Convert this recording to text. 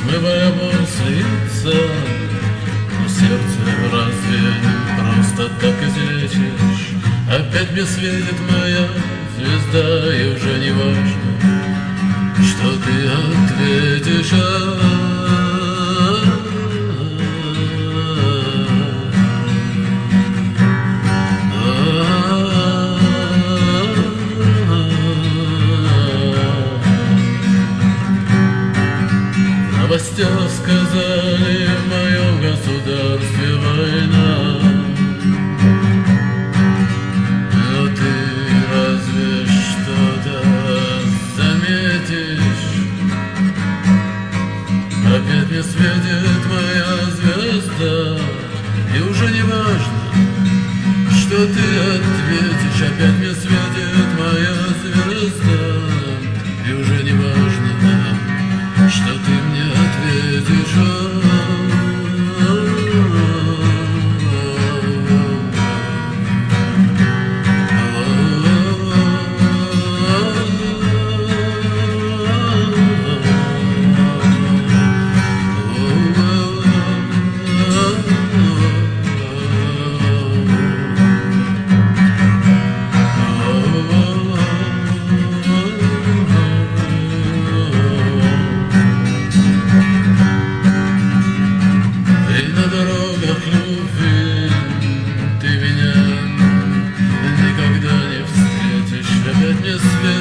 смывая боль с лица. Но сердце разве просто так излечишь? Опять мне светит моя звезда, и уже не важно, что ты ответишь. В новостях сказали, в моем государстве война. Но ты разве что-то заметишь? Опять мне светит моя звезда, и уже не важно, что ты ответишь. Опять мне светит моя звезда, и уже не важно, что ты мне ответишь. Ты меня никогда не встретишь. Опять мне свет